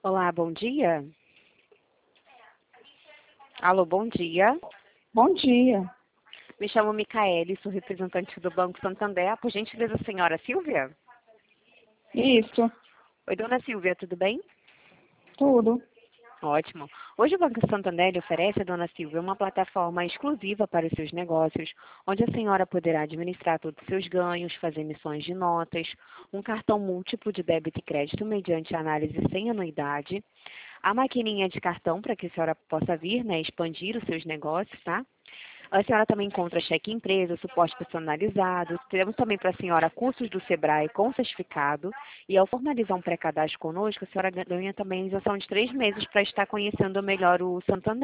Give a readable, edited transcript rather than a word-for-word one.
Olá, bom dia. Alô, bom dia. Bom dia. Me chamo Micaele, sou representante do Banco Santander. Por gentileza, senhora Silvia? Isso, Oi, dona Silvia, tudo bem? tudo. Ótimo. Hoje o Banco Santander oferece, dona Silvia, uma plataforma exclusiva para os seus negócios, onde a senhora poderá administrar todos os seus ganhos, fazer emissões de notas, um cartão múltiplo de débito e crédito mediante análise sem anuidade, a maquininha de cartão para que a senhora possa vir, expandir os seus negócios, tá? A senhora também encontra cheque empresa, suporte personalizado. Temos também para a senhora cursos do Sebrae com certificado. E ao formalizar um pré-cadastro conosco, a senhora ganha também isenção de 3 meses para estar conhecendo melhor o Santander.